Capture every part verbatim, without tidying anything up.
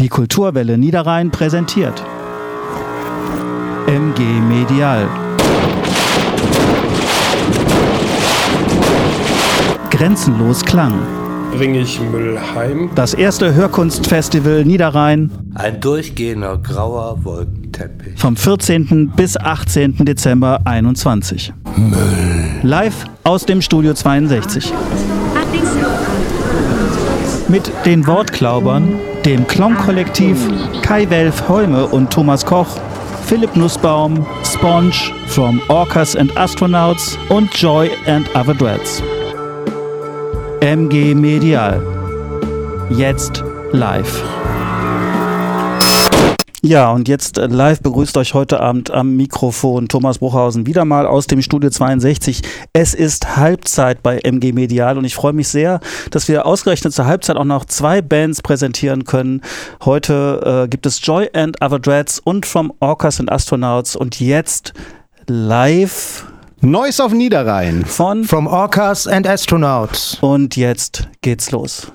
Die Kulturwelle Niederrhein präsentiert M G Medial. Grenzenlos Klang. Bring ich Müll heim? Das erste Hörkunstfestival Niederrhein. Ein durchgehender grauer Wolkenteppich. Vom vierzehnten bis achtzehnten Dezember einundzwanzig. Müll. Live aus dem Studio zweiundsechzig. Mit den Wortklaubern, dem Klong-Kollektiv, Kai Welf Heume und Thomas Koch, Philipp Nussbaum, Sponge, From Orcas and Astronauts und Joy and Other Dreads. M G Medial. Jetzt live. Ja, und jetzt live begrüßt euch heute Abend am Mikrofon Thomas Bruchhausen wieder mal aus dem Studio zweiundsechzig. Es ist Halbzeit bei M G Medial und ich freue mich sehr, dass wir ausgerechnet zur Halbzeit auch noch zwei Bands präsentieren können. Heute äh, gibt es Joy and Other Dreads und From Orcas and Astronauts und jetzt live Neues auf Niederrhein von From Orcas and Astronauts. Und jetzt geht's los.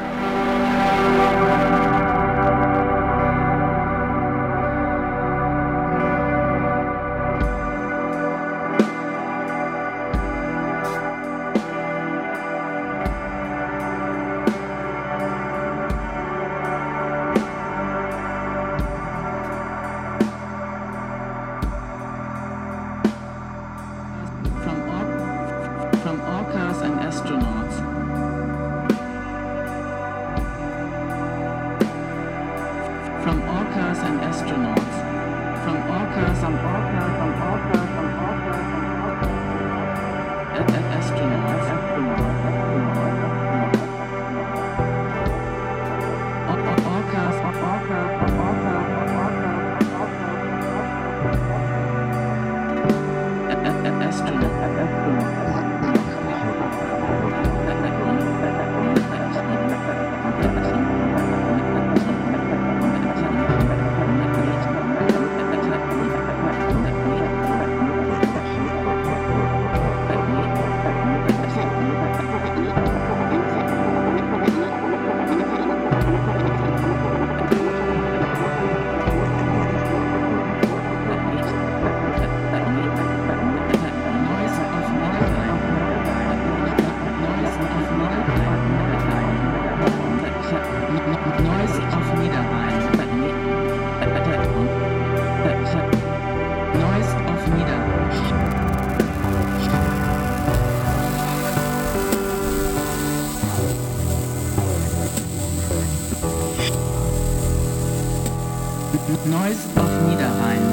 Neues auf Niederrhein.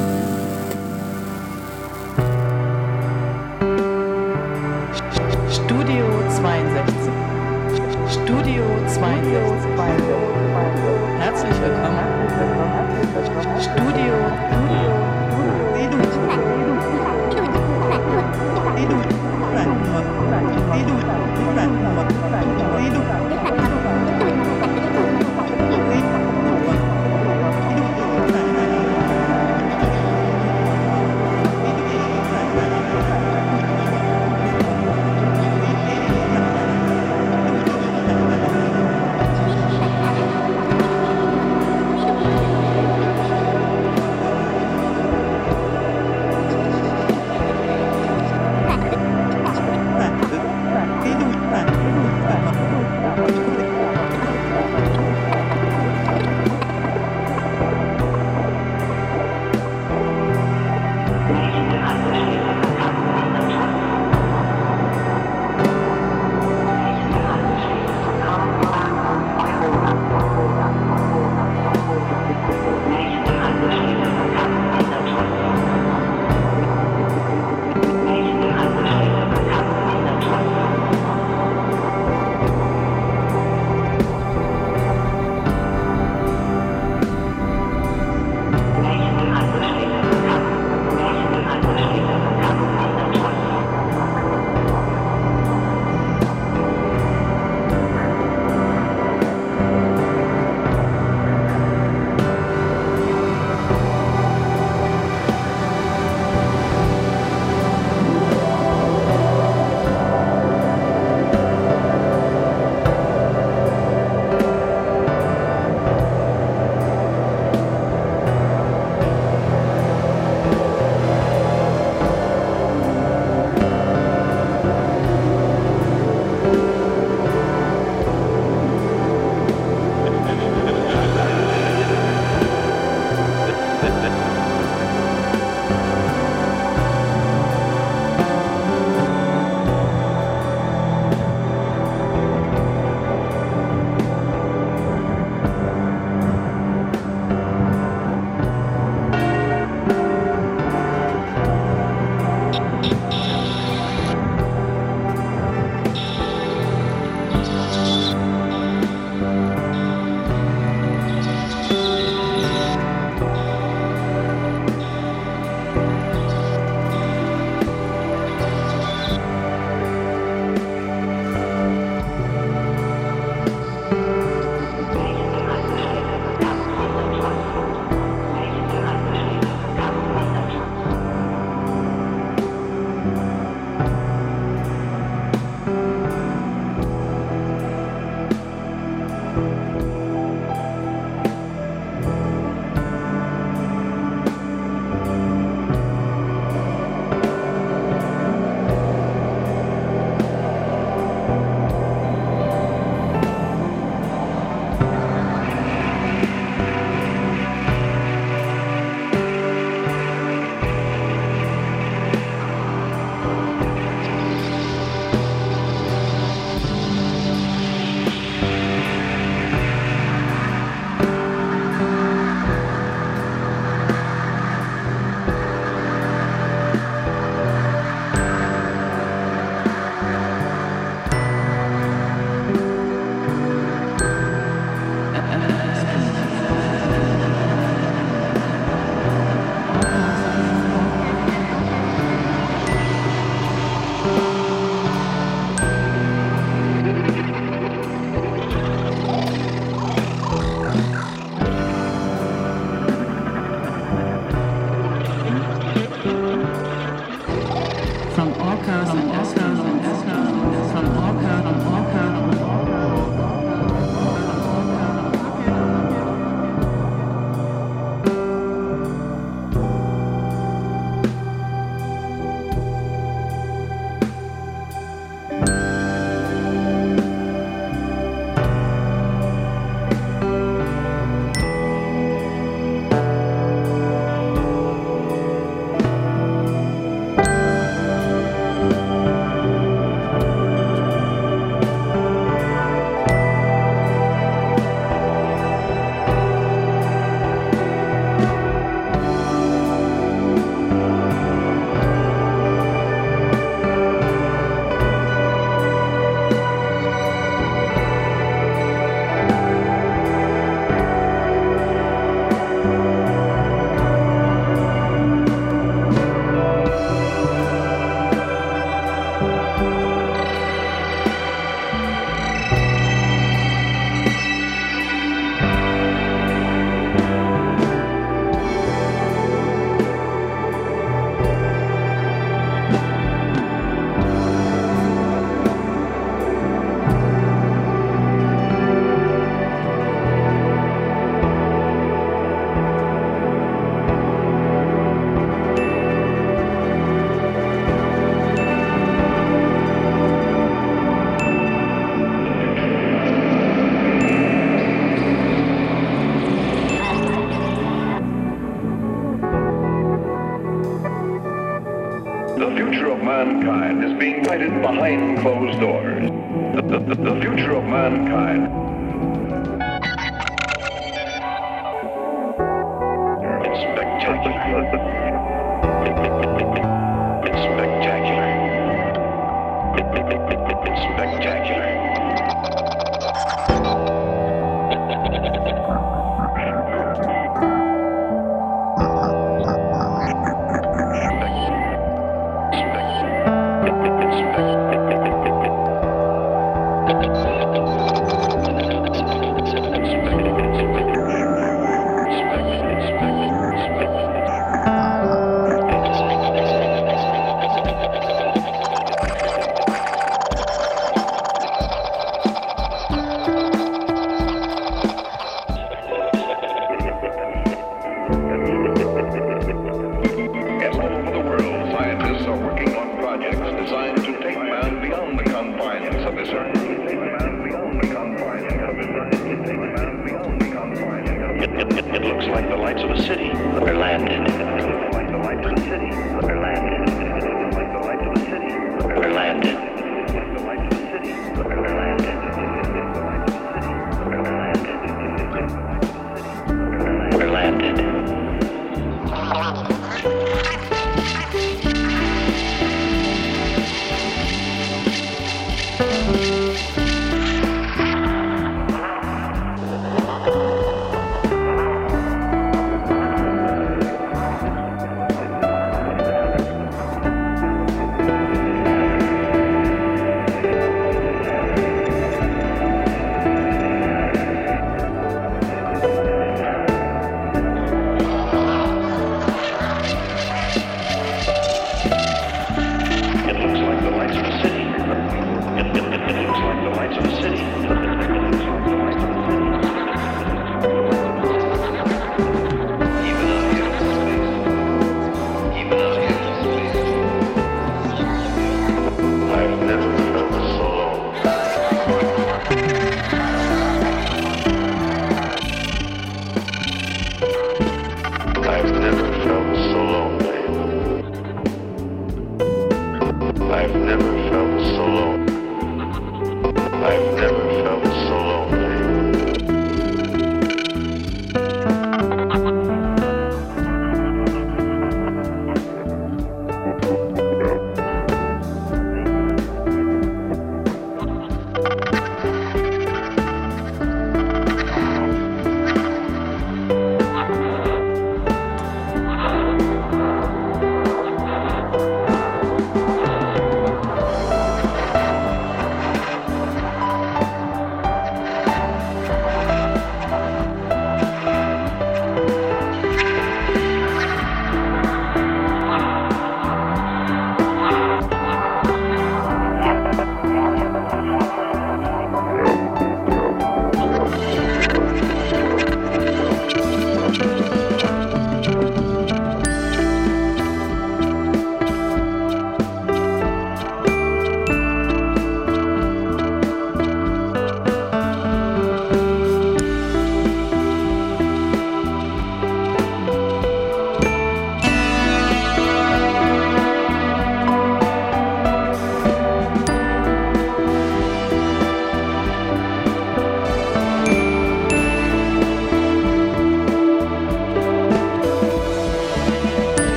Studio zweiundsechzig. Studio zweiundsechzig. Herzlich willkommen. Studio. The future of mankind is being guided behind closed doors. The, the, the, the future of mankind. It's spectacular. It's spectacular. It's spectacular.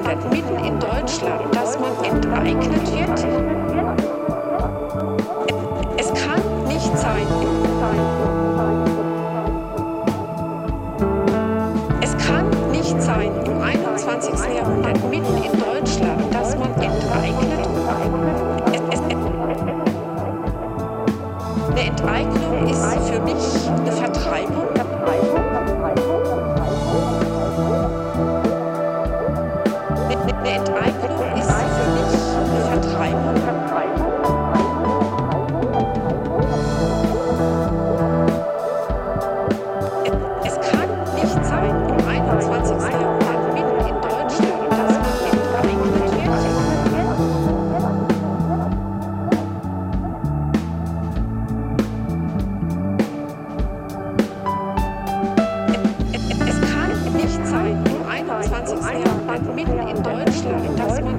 Jahrhundert mitten in Deutschland, dass man enteignet wird? Es kann nicht sein. Es kann nicht sein im einundzwanzigsten. Jahrhundert mitten in Deutschland, dass man enteignet. Es, es, eine Enteignung ist für mich eine Vertreibung. Eine Enteignung ist für mich eine Vertreibung. Es, es kann nicht sein im einundzwanzigsten. Jahrhundert mitten in Deutschland, dass man enteignet wird. Es kann nicht sein im einundzwanzigsten. Jahrhundert mitten in Deutschland, dass man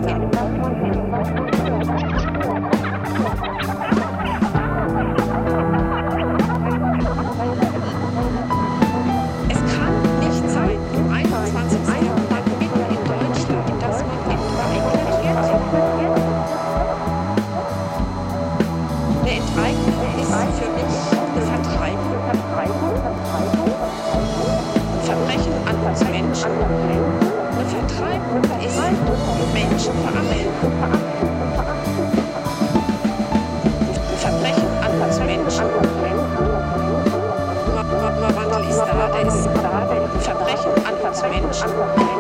Es kann nicht sein im einundzwanzigsten. Jahrhundert mitten in Deutschland, dass man enteignet wird. Eine Enteignung ist für mich eine Vertreibung. Verbrechen an uns Menschen. Eine Vertreibung ist Menschenverarsche. Verbrechen an uns Menschen. Wandel ist da, der ist da. Verbrechen an uns Menschen.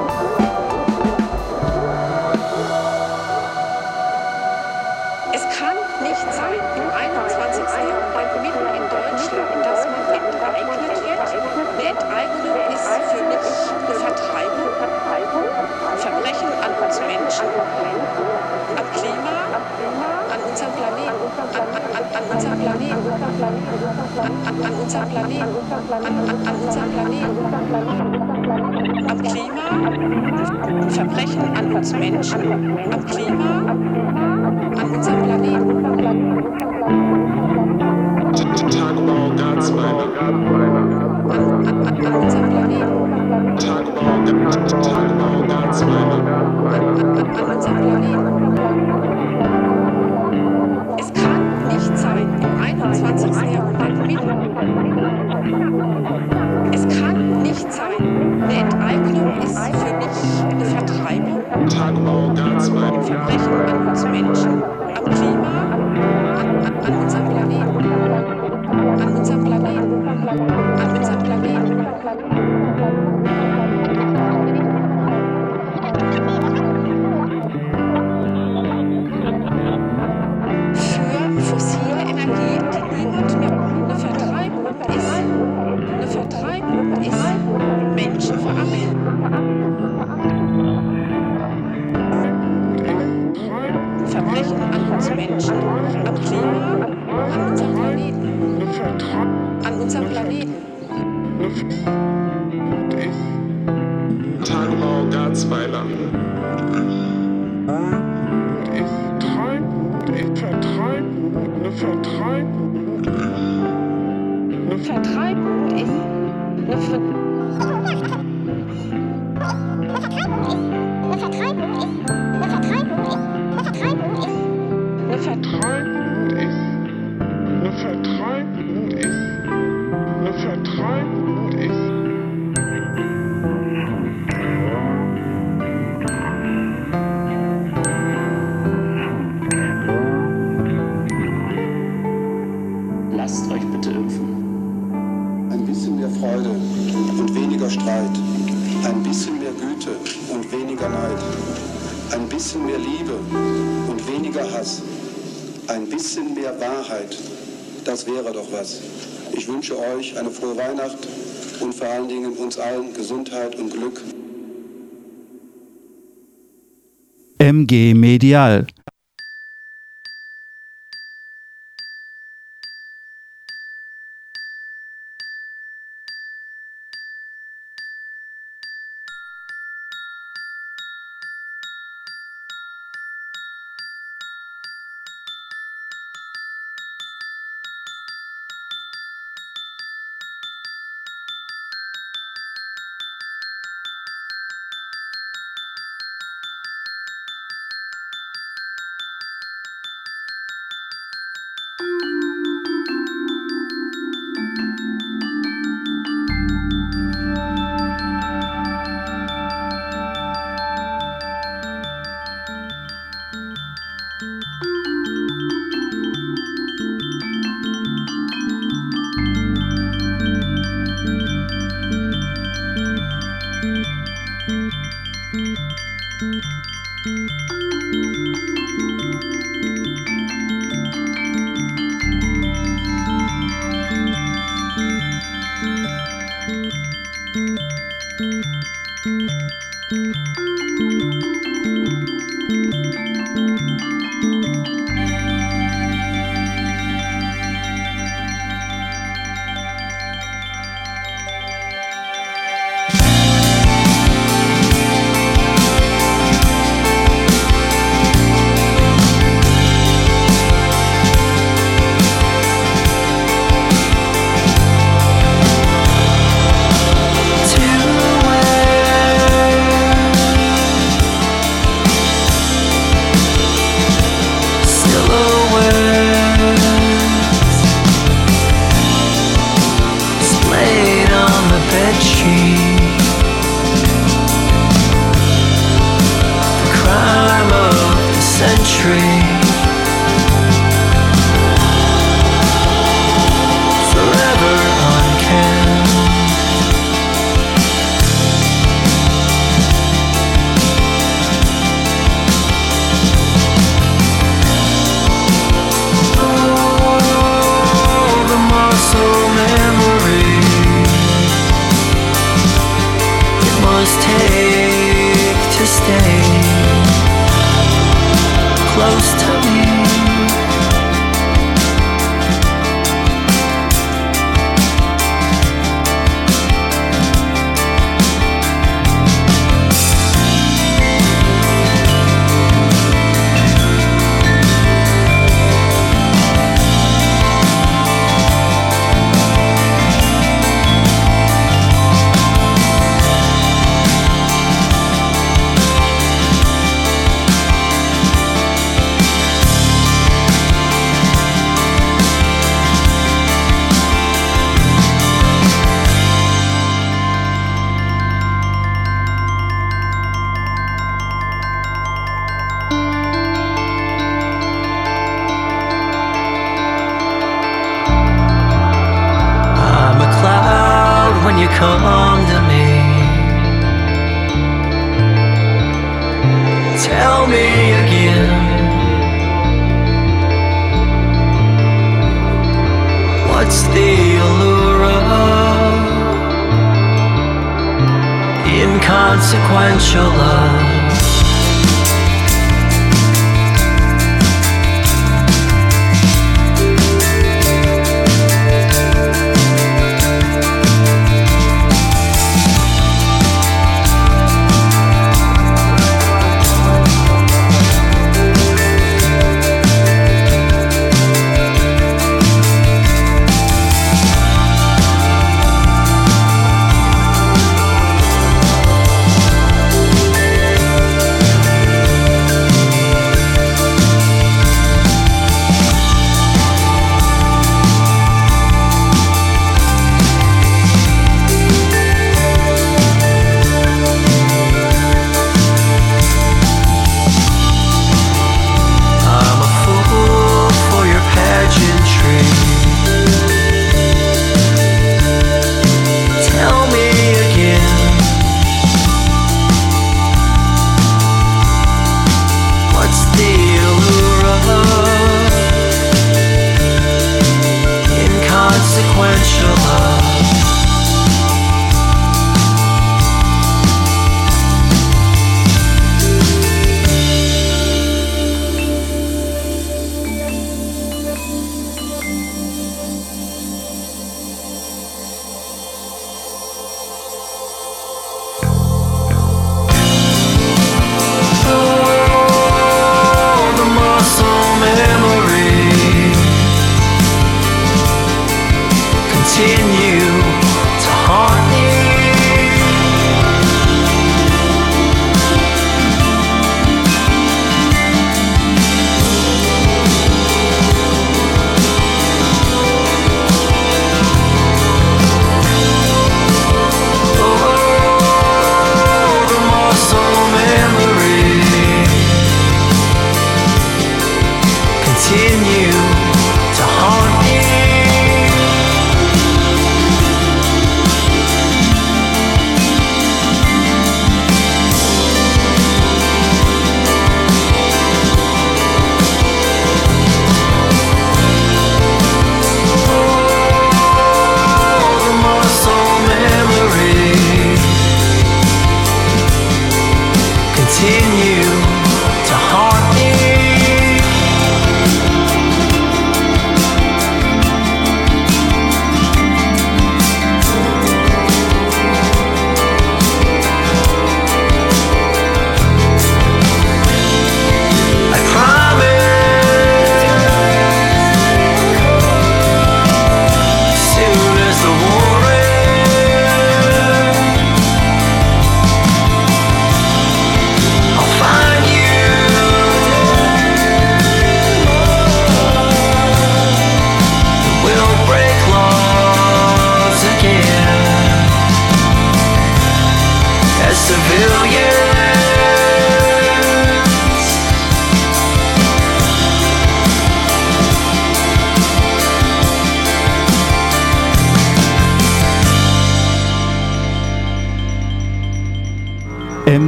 Es kann nicht sein im einundzwanzigsten. Jahrhundert mitten in Deutschland, dass man enteignet wird. Eine Enteignung ist für mich eine Vertreibung. Verbrechen an uns Menschen, am Klima, an unserem Planeten, an, an, an unserem Planeten, an, an, an unserem Planeten, an, an, an unserem Planeten, am Klima, Verbrechen an uns Menschen, am Klima, an unserem Planeten. Tagebau Garzweiler. An, an, an, an unserem Planeten. Tagebau, Tagebau Garzweiler. An, an, an unserem Planeten. Es kann nicht sein im einundzwanzigsten. Jahrhundert mitten. Es kann nicht sein. Eine Enteignung ist für mich eine Vertreibung. Tagebau Garzweiler. Verbrechen an uns Menschen, am Klima, an, an, an unserem Planeten. An unserem Planeten. An unserem Planeten. Für fossile Energie, die niemand mehr eine Vertreibung ist. Eine Vertreibung ist Menschenverarsche. Verbrechen an uns Menschen, am Klima, an unserem Planeten. An unserem Planeten. Tagebau Garzweiler. Eine Vertreibung ist eine Ver Eine Vertreibung ist Eine Vertreibung ist Eine Vertreibung ist Lasst euch bitte impfen. Ein bisschen mehr Freude und weniger Streit. Ein bisschen mehr Güte und weniger Neid. Ein bisschen mehr Liebe und weniger Hass. Ein bisschen mehr Wahrheit. Das wäre doch was. Ich wünsche euch eine frohe Weihnacht und vor allen Dingen uns allen Gesundheit und Glück. M G Medial. come to me. Tell me again, what's the allure of inconsequential love?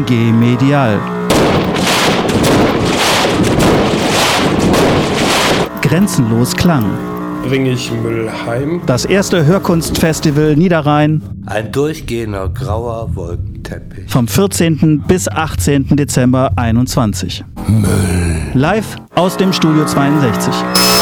G Medial. Grenzenlos Klang. Bringe ich Müll heim? Das erste Hörkunstfestival Niederrhein. Ein durchgehender grauer Wolkenteppich. Vom vierzehnten bis achtzehnten Dezember einundzwanzig. Müll. Live aus dem Studio zweiundsechzig.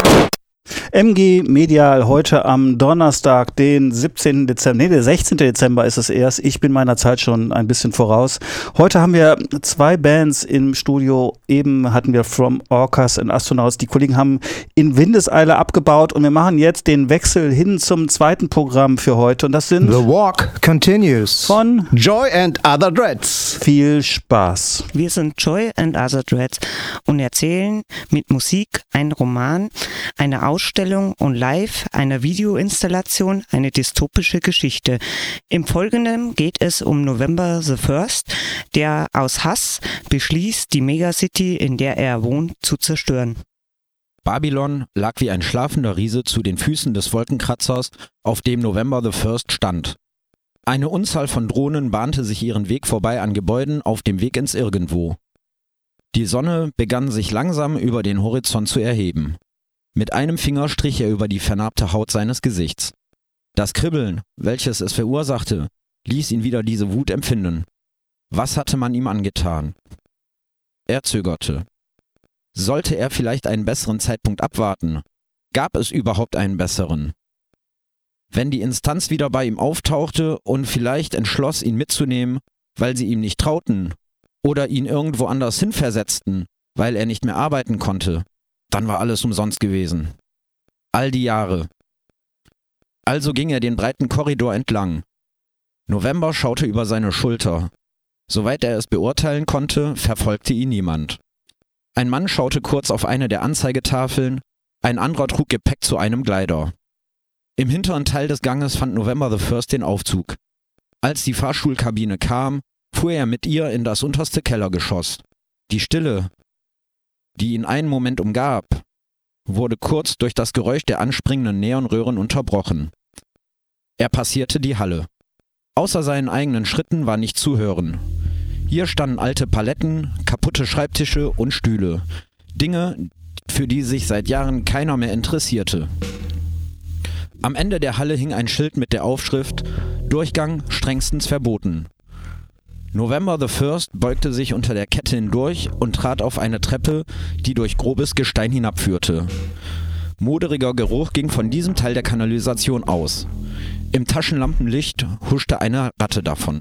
M G Medial heute am Donnerstag, den siebzehnten Dezember, nee, der sechzehnten Dezember ist es erst. Ich bin meiner Zeit schon ein bisschen voraus. Heute haben wir zwei Bands im Studio. Eben hatten wir From Orcas and Astronauts. Die Kollegen haben in Windeseile abgebaut und wir machen jetzt den Wechsel hin zum zweiten Programm für heute. Und das sind The Walk Continues von Joy and Other Dreads. Viel Spaß. Wir sind Joy and Other Dreads und erzählen mit Musik einen Roman, eine Ausstellung und live eine Videoinstallation, eine dystopische Geschichte. Im Folgenden geht es um November the First, der aus Hass beschließt, die Megacity, in der er wohnt, zu zerstören. Babylon lag wie ein schlafender Riese zu den Füßen des Wolkenkratzers, auf dem November the First stand. Eine Unzahl von Drohnen bahnte sich ihren Weg vorbei an Gebäuden auf dem Weg ins Irgendwo. Die Sonne begann sich langsam über den Horizont zu erheben. Mit einem Finger strich er über die vernarbte Haut seines Gesichts. Das Kribbeln, welches es verursachte, ließ ihn wieder diese Wut empfinden. Was hatte man ihm angetan? Er zögerte. Sollte er vielleicht einen besseren Zeitpunkt abwarten? Gab es überhaupt einen besseren? Wenn die Instanz wieder bei ihm auftauchte und vielleicht entschloss, ihn mitzunehmen, weil sie ihm nicht trauten, oder ihn irgendwo anders hinversetzten, weil er nicht mehr arbeiten konnte, dann war alles umsonst gewesen. All die Jahre. Also ging er den breiten Korridor entlang. November schaute über seine Schulter. Soweit er es beurteilen konnte, verfolgte ihn niemand. Ein Mann schaute kurz auf eine der Anzeigetafeln, ein anderer trug Gepäck zu einem Gleiter. Im hinteren Teil des Ganges fand November the First den Aufzug. Als die Fahrstuhlkabine kam, fuhr er mit ihr in das unterste Kellergeschoss. Die Stille, die ihn einen Moment umgab, wurde kurz durch das Geräusch der anspringenden Neonröhren unterbrochen. Er passierte die Halle. Außer seinen eigenen Schritten war nicht zu hören. Hier standen alte Paletten, kaputte Schreibtische und Stühle. Dinge, für die sich seit Jahren keiner mehr interessierte. Am Ende der Halle hing ein Schild mit der Aufschrift »Durchgang strengstens verboten«. November the First beugte sich unter der Kette hindurch und trat auf eine Treppe, die durch grobes Gestein hinabführte. Moderiger Geruch ging von diesem Teil der Kanalisation aus. Im Taschenlampenlicht huschte eine Ratte davon.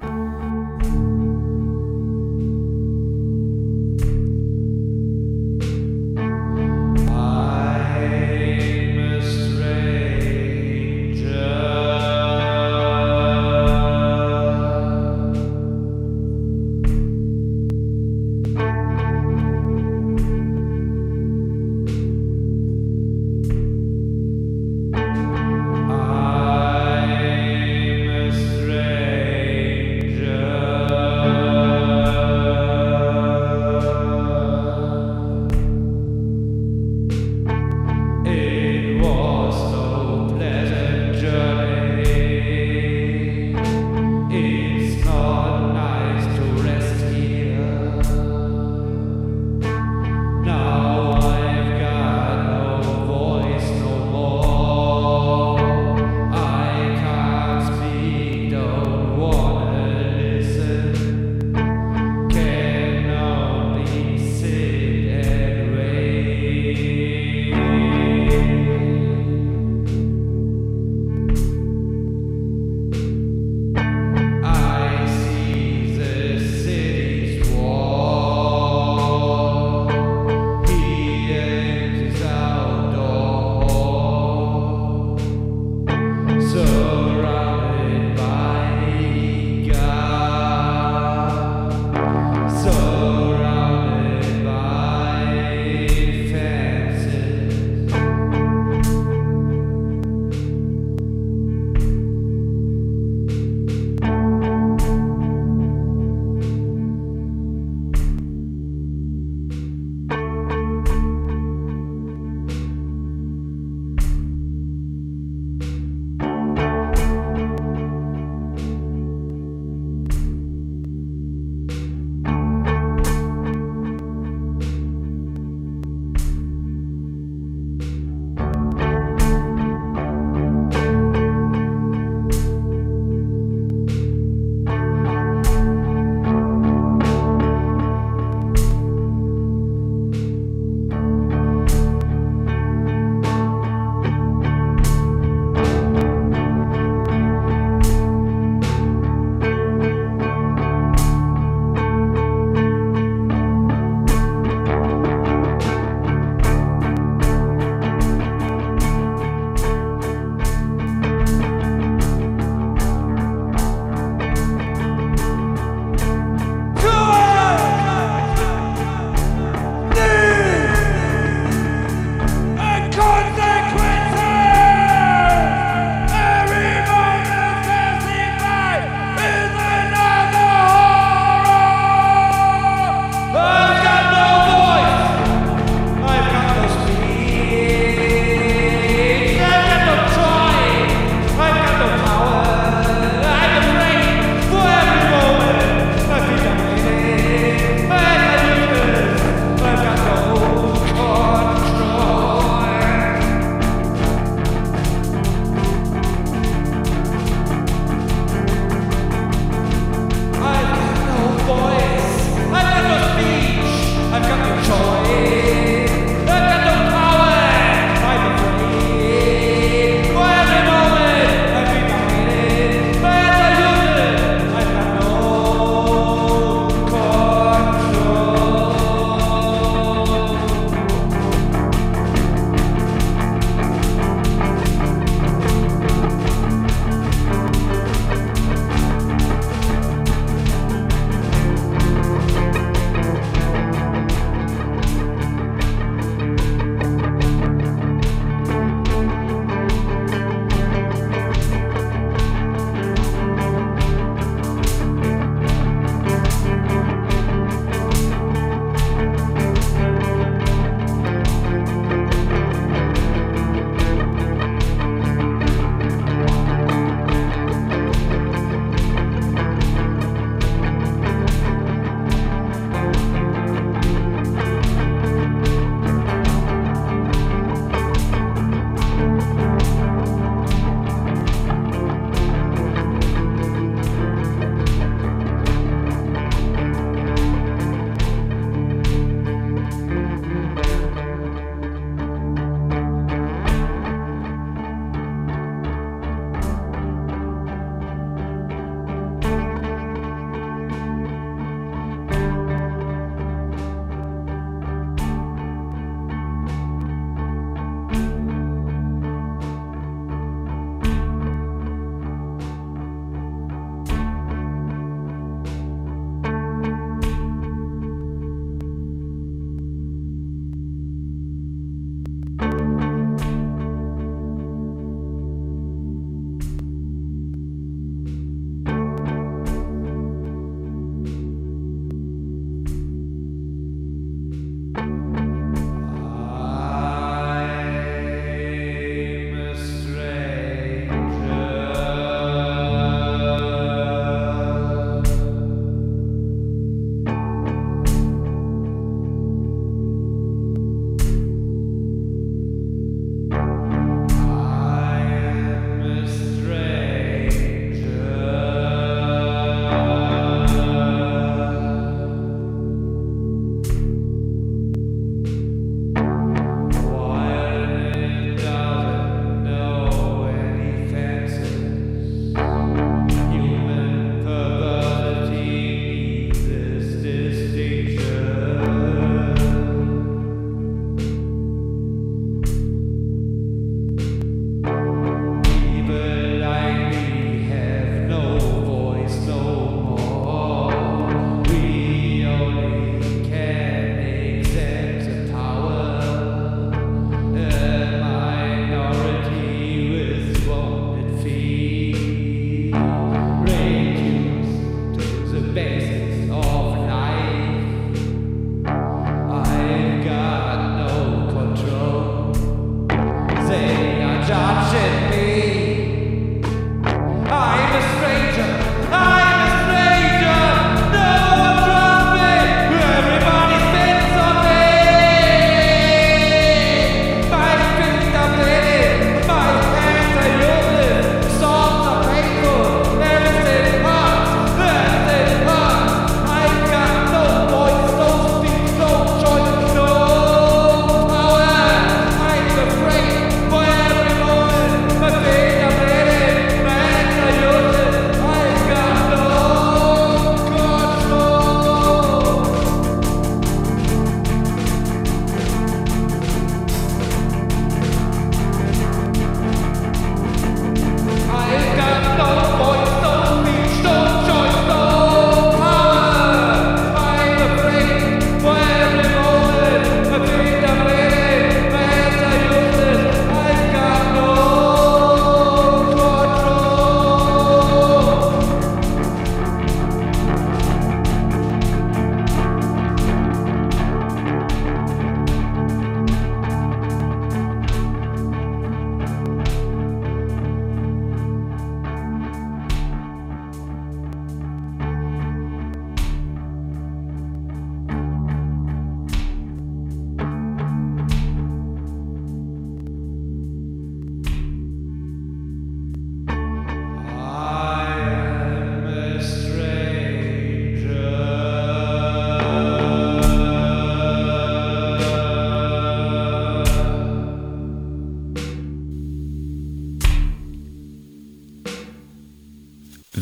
I'm a stranger.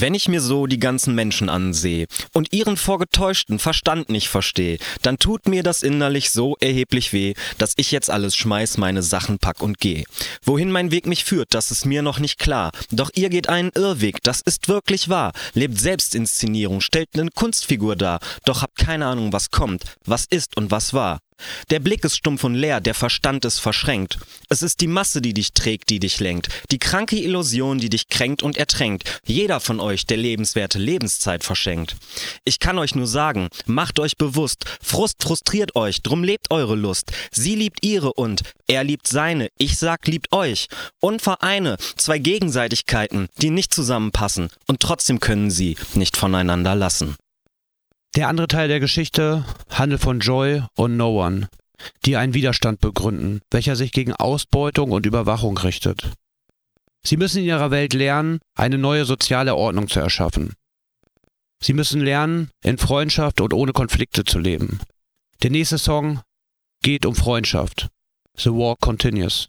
Wenn ich mir so die ganzen Menschen ansehe und ihren vorgetäuschten Verstand nicht verstehe, dann tut mir das innerlich so erheblich weh, dass ich jetzt alles schmeiß, meine Sachen pack und geh. Wohin mein Weg mich führt, das ist mir noch nicht klar. Doch ihr geht einen Irrweg, das ist wirklich wahr. Lebt Selbstinszenierung, stellt eine Kunstfigur dar, doch habt keine Ahnung, was kommt, was ist und was war. Der Blick ist stumpf und leer, der Verstand ist verschränkt. Es ist die Masse, die dich trägt, die dich lenkt. Die kranke Illusion, die dich kränkt und ertränkt. Jeder von euch, der lebenswerte Lebenszeit verschenkt. Ich kann euch nur sagen, macht euch bewusst. Frust frustriert euch, drum lebt eure Lust. Sie liebt ihre und er liebt seine. Ich sag, liebt euch. Und vereine zwei Gegenseitigkeiten, die nicht zusammenpassen. Und trotzdem können sie nicht voneinander lassen. Der andere Teil der Geschichte handelt von Joy und No One, die einen Widerstand begründen, welcher sich gegen Ausbeutung und Überwachung richtet. Sie müssen in ihrer Welt lernen, eine neue soziale Ordnung zu erschaffen. Sie müssen lernen, in Freundschaft und ohne Konflikte zu leben. Der nächste Song geht um Freundschaft. The War Continues.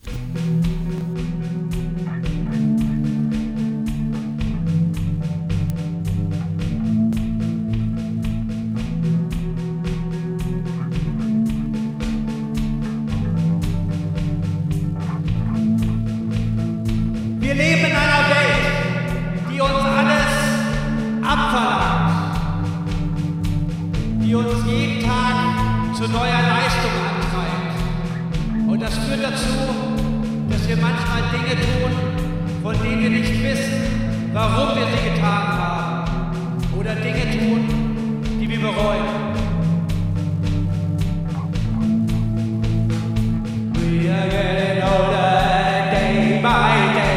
Wir leben in einer Welt, die uns alles abverlangt, die uns jeden Tag zu neuer Leistung antreibt. Und das führt dazu, dass wir manchmal Dinge tun, von denen wir nicht wissen, warum wir sie getan haben. Oder Dinge tun, die wir bereuen. We are getting older day by day.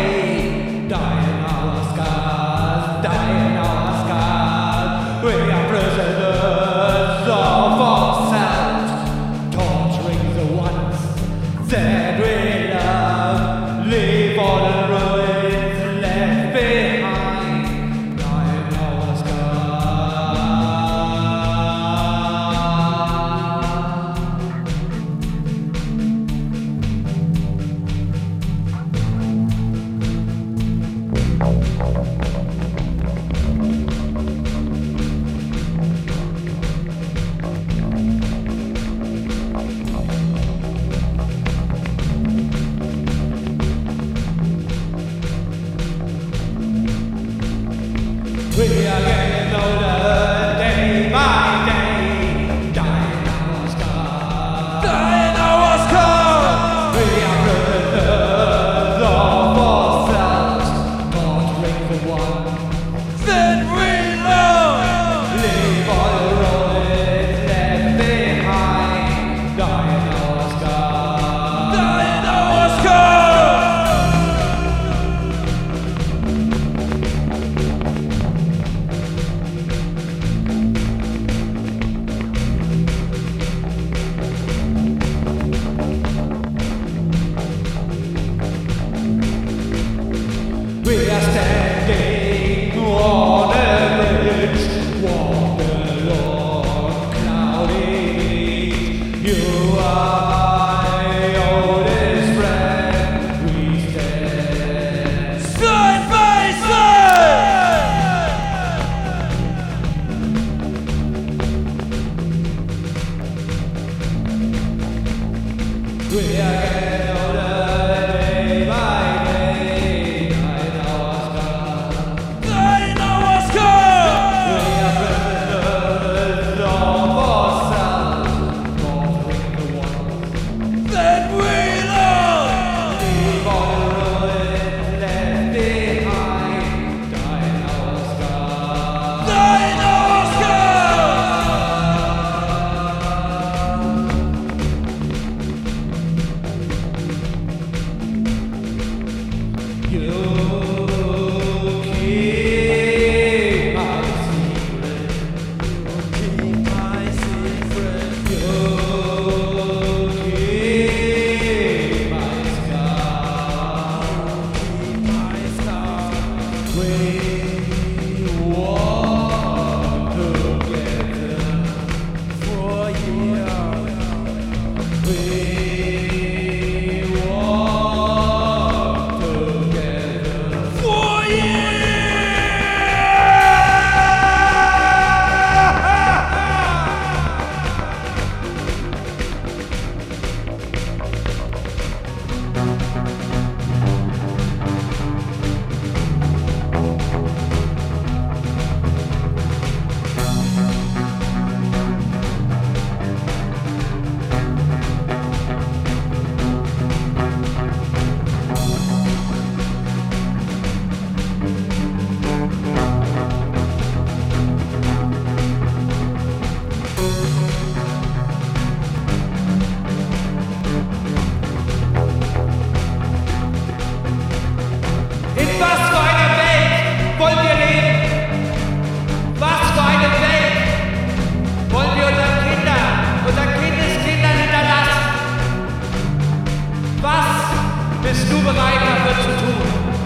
bereit dafür zu tun.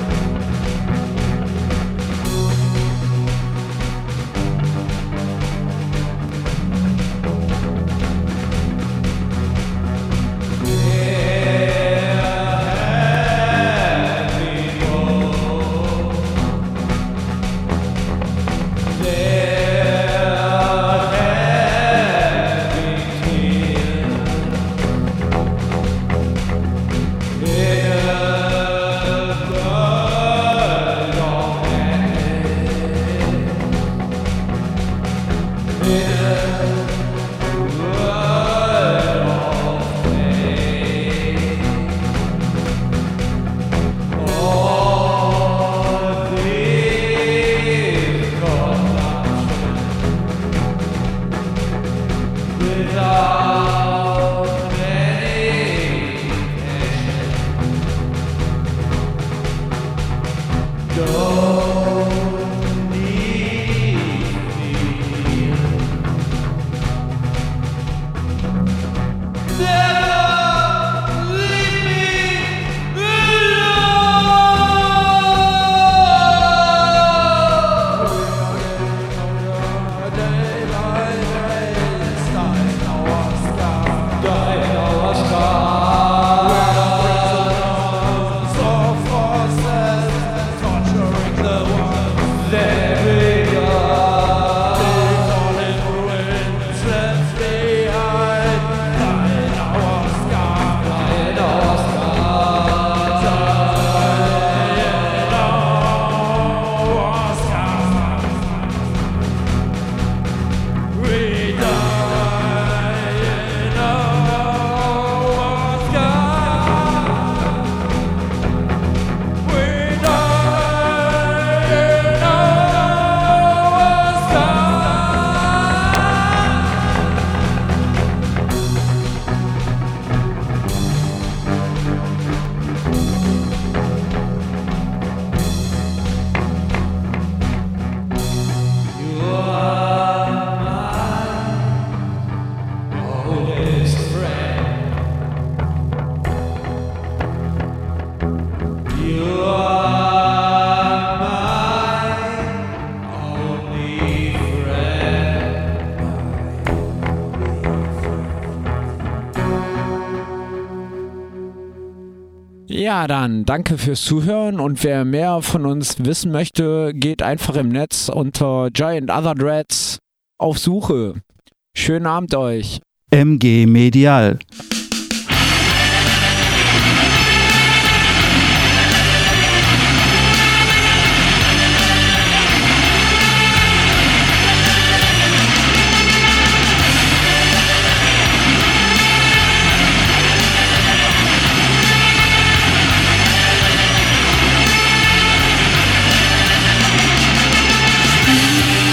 Ja, dann danke fürs Zuhören und wer mehr von uns wissen möchte, geht einfach im Netz unter Giant Other Dreads auf Suche. Schönen Abend euch. M G Medial.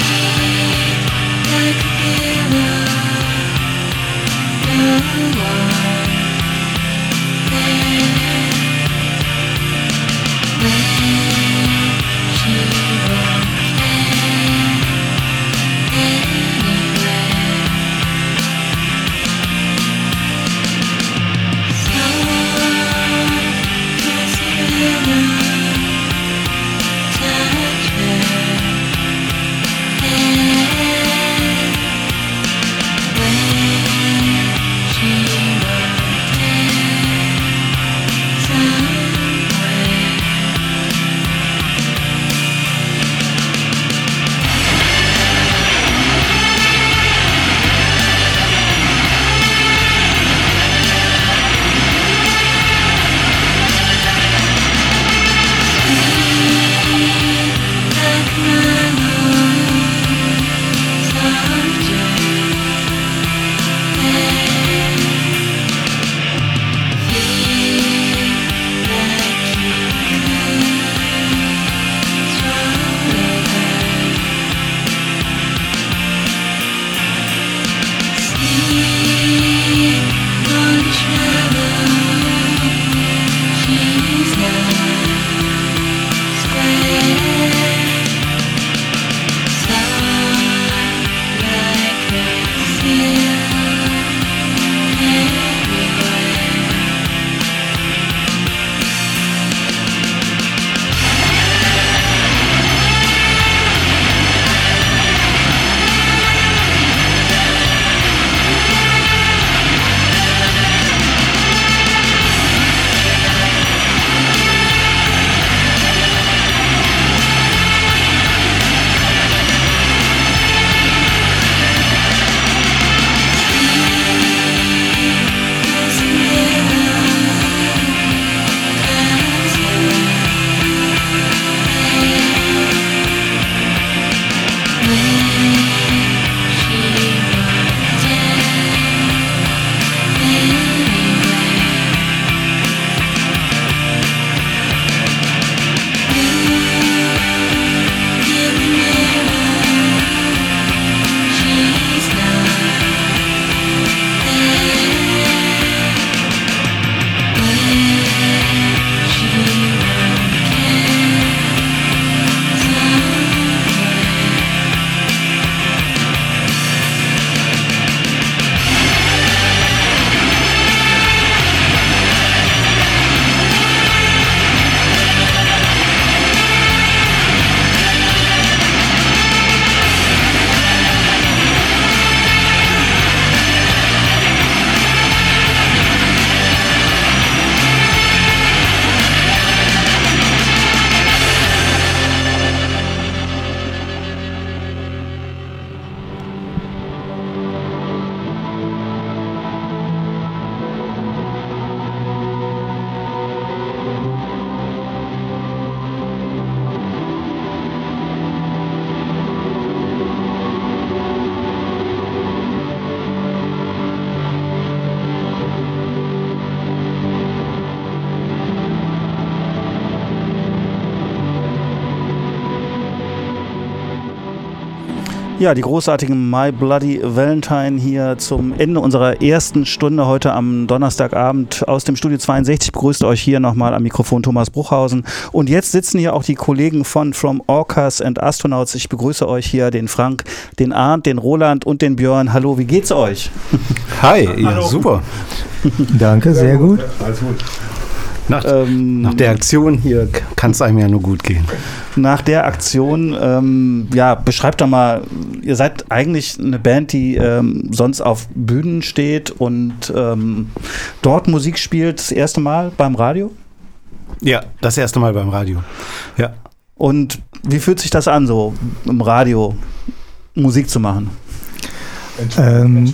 Like a mirror, no one Ja, die großartigen My Bloody Valentine hier zum Ende unserer ersten Stunde heute am Donnerstagabend aus dem Studio zweiundsechzig. Begrüßt euch hier nochmal am Mikrofon Thomas Bruchhausen. Und jetzt sitzen hier auch die Kollegen von From Orcas and Astronauts. Ich begrüße euch hier, den Frank, den Arndt, den Roland und den Björn. Hallo, wie geht's euch? Hi, ja, super. Danke, sehr gut. Alles gut. Nach, ähm, nach der Aktion hier kann es einem ja nur gut gehen. Nach der Aktion, ähm, ja, beschreibt doch mal, ihr seid eigentlich eine Band, die ähm, sonst auf Bühnen steht und ähm, dort Musik spielt, das erste Mal beim Radio? Ja, das erste Mal beim Radio, ja. Und wie fühlt sich das an, so im Radio Musik zu machen? Ähm,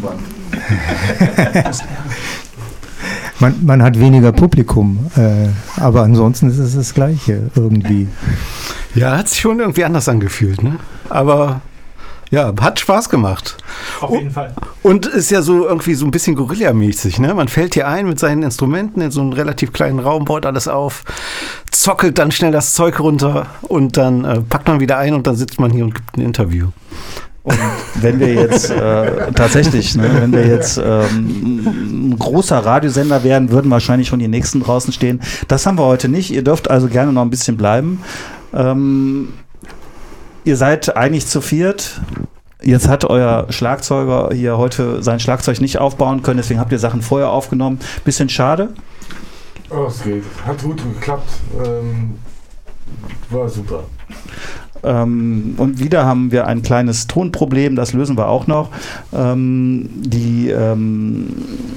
Man, man hat weniger Publikum, äh, aber ansonsten ist es das Gleiche irgendwie. Ja, hat sich schon irgendwie anders angefühlt, ne? Aber ja, hat Spaß gemacht. Auf jeden Fall. Und ist ja so irgendwie so ein bisschen Guerilla-mäßig, ne? Man fällt hier ein mit seinen Instrumenten in so einen relativ kleinen Raum, baut alles auf, zockelt dann schnell das Zeug runter und dann äh, packt man wieder ein und dann sitzt man hier und gibt ein Interview. Und wenn wir jetzt äh, tatsächlich, ne, wenn wir jetzt ähm, ein großer Radiosender wären, würden wahrscheinlich schon die nächsten draußen stehen. Das haben wir heute nicht. Ihr dürft also gerne noch ein bisschen bleiben. Ähm, ihr seid eigentlich zu viert. Jetzt hat euer Schlagzeuger hier heute sein Schlagzeug nicht aufbauen können, deswegen habt ihr Sachen vorher aufgenommen. Bisschen schade. Oh, es geht. Hat gut geklappt. Ähm, war super. Ähm, und wieder haben wir ein kleines Tonproblem, das lösen wir auch noch. Ähm, die ähm,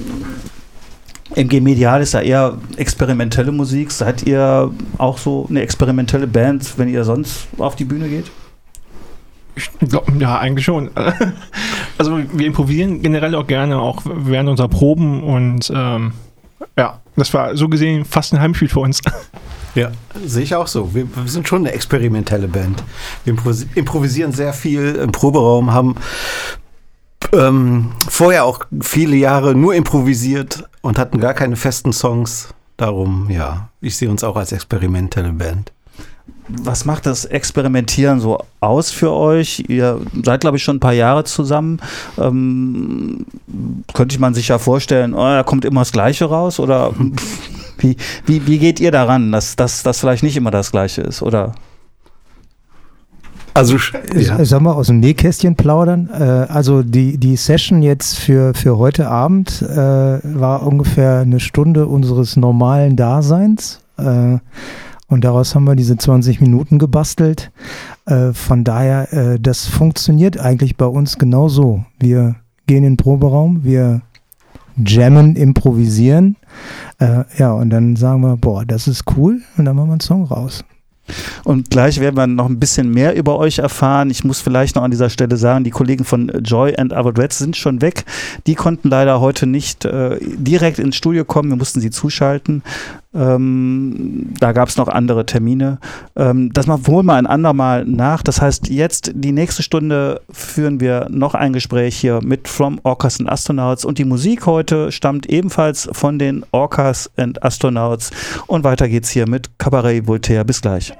M G Medial ist ja eher experimentelle Musik. Seid ihr auch so eine experimentelle Band, wenn ihr sonst auf die Bühne geht? Ich glaub, ja, eigentlich schon. Also wir improvisieren generell auch gerne, auch während unserer Proben und ähm, ja, das war so gesehen fast ein Heimspiel für uns. Ja, sehe ich auch so. Wir, wir sind schon eine experimentelle Band. Wir improvisieren sehr viel im Proberaum, haben ähm, vorher auch viele Jahre nur improvisiert und hatten gar keine festen Songs. Darum, ja, ich sehe uns auch als experimentelle Band. Was macht das Experimentieren so aus für euch? Ihr seid, glaube ich, schon ein paar Jahre zusammen. Ähm, könnte man sich ja vorstellen, oh, da kommt immer das Gleiche raus? Oder wie, wie, wie geht ihr daran, dass das vielleicht nicht immer das Gleiche ist? Oder? Also, ja. Sag mal, aus dem Nähkästchen plaudern. Äh, also die, die Session jetzt für, für heute Abend äh, war ungefähr eine Stunde unseres normalen Daseins. Äh, Und daraus haben wir diese zwanzig Minuten gebastelt. Äh, von daher, äh, das funktioniert eigentlich bei uns genauso. Wir gehen in den Proberaum, wir jammen, improvisieren. Äh, ja, und dann sagen wir, boah, das ist cool. Und dann machen wir einen Song raus. Und gleich werden wir noch ein bisschen mehr über euch erfahren. Ich muss vielleicht noch an dieser Stelle sagen, die Kollegen von Joy and Other Dreads sind schon weg. Die konnten leider heute nicht äh, direkt ins Studio kommen. Wir mussten sie zuschalten. Ähm, da gab es noch andere Termine. Ähm, das machen wir wohl mal ein andermal nach. Das heißt, jetzt die nächste Stunde führen wir noch ein Gespräch hier mit From Orcas and Astronauts. Und die Musik heute stammt ebenfalls von den Orcas and Astronauts. Und weiter geht's hier mit Cabaret Voltaire. Bis gleich.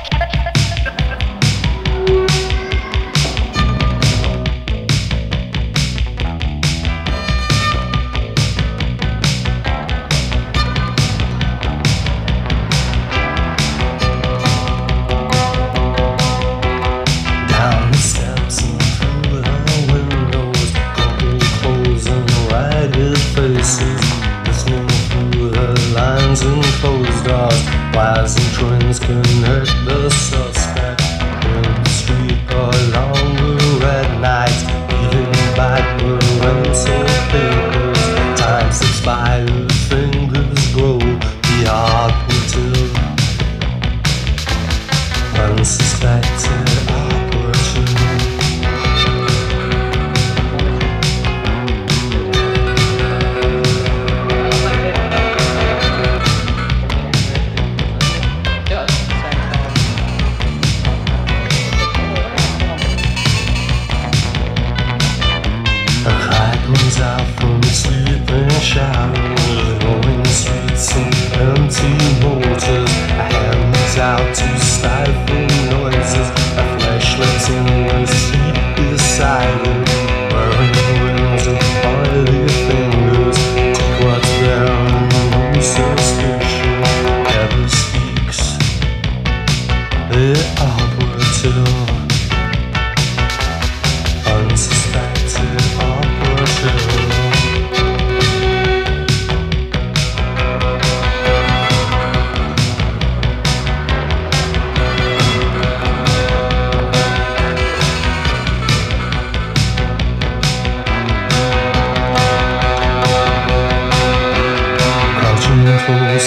Wires and trends connect the suspect in the street along the red nights, even back the rental papers. Time slips by, fingers grow, the heart will tell. Unsuspected opportunity. Out from sleeping shadows, rolling streets and empty motors. A hand is out to stifle noises.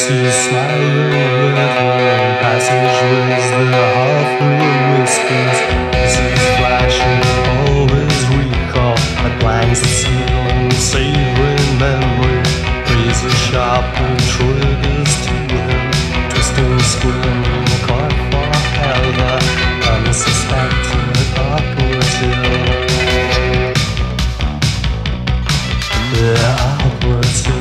faces smiling with one passage was the half-real whispers. Faces flashing, always recall at blanks the ceiling, savoring memory. Razor sharper triggers to him, twisting, squirming, caught forever, unsuspected operative. The operative.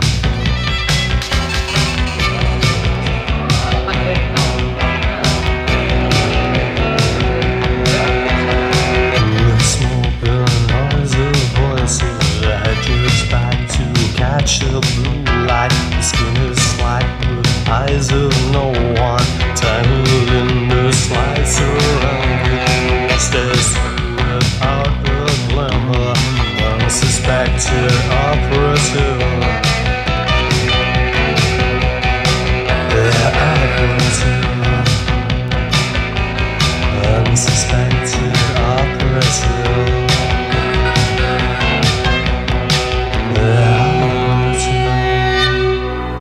Catch a blue light, the skin is slack with eyes of no one, tangled in the slice around it, stares without a glimmer, unsuspected